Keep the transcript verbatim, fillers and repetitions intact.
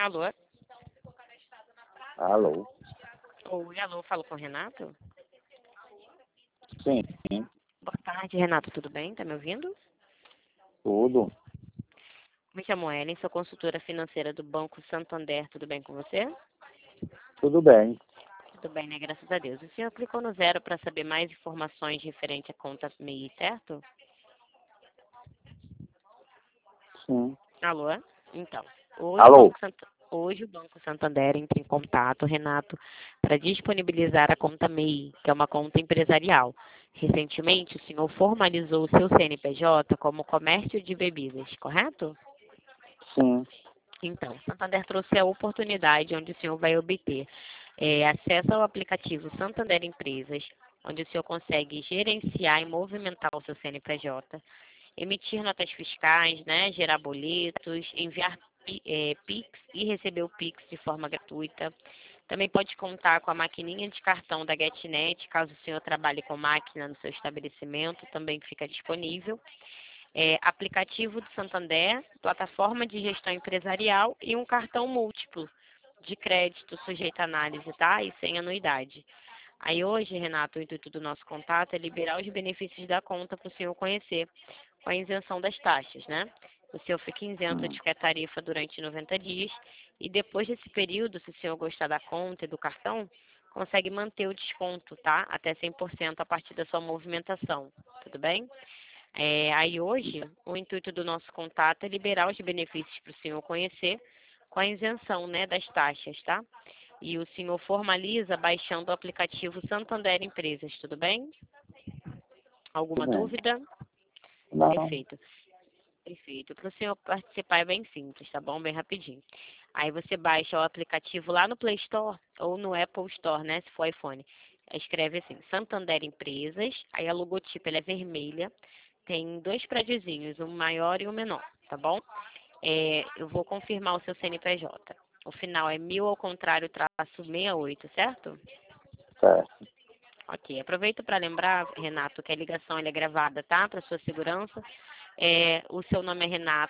Alô? Alô? Oi, alô, falo com o Renato? Sim, Boa tarde, Renato, tudo bem? Tá me ouvindo? tudo. Me chamo Ellen, sou consultora financeira do Banco Santander, tudo bem com você? Tudo bem. Tudo bem, né? Graças a Deus. O senhor clicou no zero para saber mais informações referente à conta M E I, certo? Sim. Alô? Então, hoje o Alô? Banco, Sant... hoje o Banco Santander entra em contato, Renato, para disponibilizar a conta M E I, que é uma conta empresarial. Recentemente, o senhor formalizou o seu C N P J como comércio de bebidas, correto? Sim. Então, Santander trouxe a oportunidade onde o senhor vai obter é, acesso ao aplicativo Santander Empresas, onde o senhor consegue gerenciar e movimentar o seu C N P J, emitir notas fiscais, né, gerar boletos, enviar pi- é, Pix e receber o Pix de forma gratuita. Também pode contar com a maquininha de cartão da GetNet, caso o senhor trabalhe com máquina no seu estabelecimento, também fica disponível. É, aplicativo do Santander, plataforma de gestão empresarial e um cartão múltiplo de crédito sujeito à análise, tá? E sem anuidade. Aí hoje, Renato, o intuito do nosso contato é liberar os benefícios da conta para o senhor conhecer, com a isenção das taxas, né? O senhor fica isento Hum. de qualquer tarifa durante noventa dias e depois desse período, se o senhor gostar da conta e do cartão, consegue manter o desconto, tá? Até cem por cento a partir da sua movimentação, tudo bem? É, aí hoje, o intuito do nosso contato é liberar os benefícios para o senhor conhecer com a isenção, né, das taxas, tá? E o senhor formaliza baixando o aplicativo Santander Empresas, tudo bem? Alguma Tudo bem. dúvida? Não. Perfeito. Perfeito. Para o senhor participar é bem simples, tá bom? Bem rapidinho. Aí você baixa o aplicativo lá no Play Store ou no Apple Store, né? Se for iPhone. Escreve assim, Santander Empresas. Aí a logotipo ela é vermelha. Tem dois prédiozinhos, um maior e um menor, tá bom? É, eu vou confirmar o seu C N P J. O final é mil ao contrário, traço sessenta e oito, certo? Certo. Ok. Aproveito para lembrar, Renato, que a ligação ela é gravada, tá? Para sua segurança. É, o seu nome é Renato.